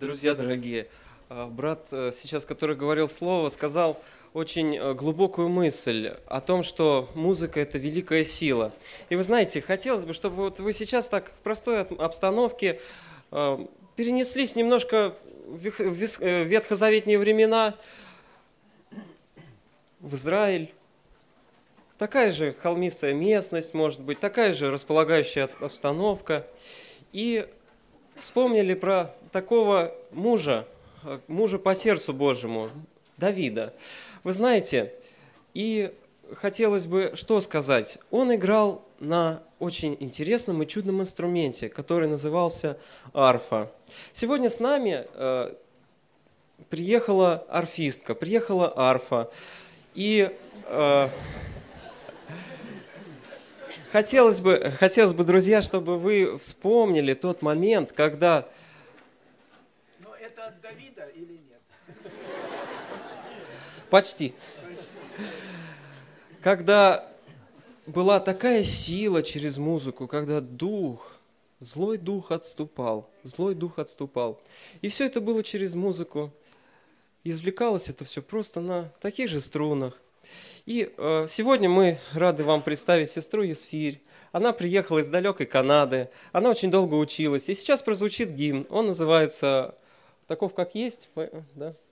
Друзья дорогие, брат сейчас, который говорил слово, сказал очень глубокую мысль о том, что музыка – это великая сила. И вы знаете, хотелось бы, чтобы вот вы сейчас так в простой обстановке перенеслись немножко в ветхозаветные времена, в Израиль. Такая же холмистая местность, может быть, такая же располагающая обстановка. И вспомнили про такого мужа по сердцу Божьему, Давида. Вы знаете, и хотелось бы что сказать. Он играл на очень интересном и чудном инструменте, который назывался арфа. Сегодня с нами приехала арфистка, приехала арфа. И хотелось бы, друзья, чтобы вы вспомнили тот момент, когда... Но это от Давида или нет? Почти. Когда была такая сила через музыку, когда злой дух отступал. И все это было через музыку. Извлекалось это все просто на таких же струнах. И сегодня мы рады вам представить сестру Есфирь. Она приехала из далекой Канады, она очень долго училась. И сейчас прозвучит гимн, он называется «Таков, как есть». Да?